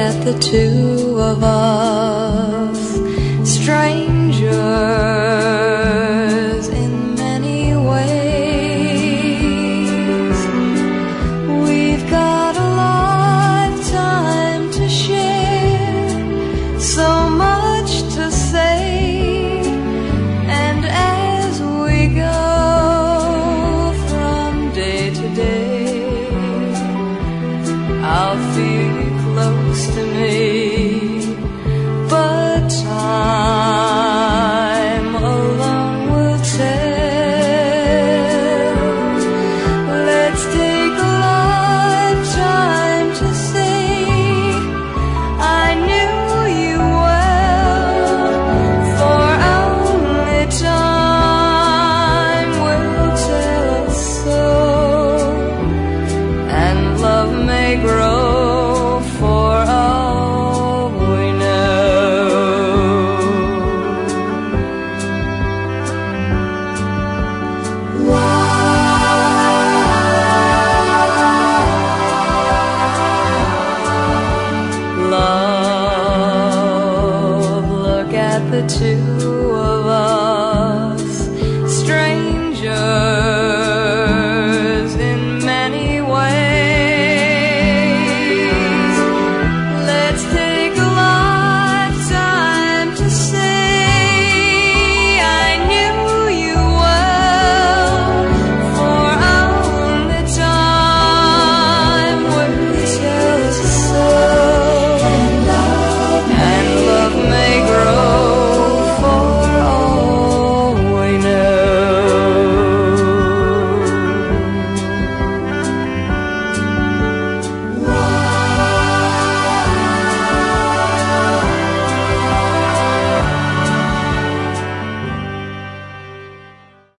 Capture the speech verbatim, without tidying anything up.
at the two of us, strangers in many ways. We've got a lifetime to share, so much to say, and as we go from day to day, I'll feel you close to me, but time alone will tell. Let's take a lifetime to say I knew you well, for only time will tell us so, and love may grow for all we know. Love, look at the two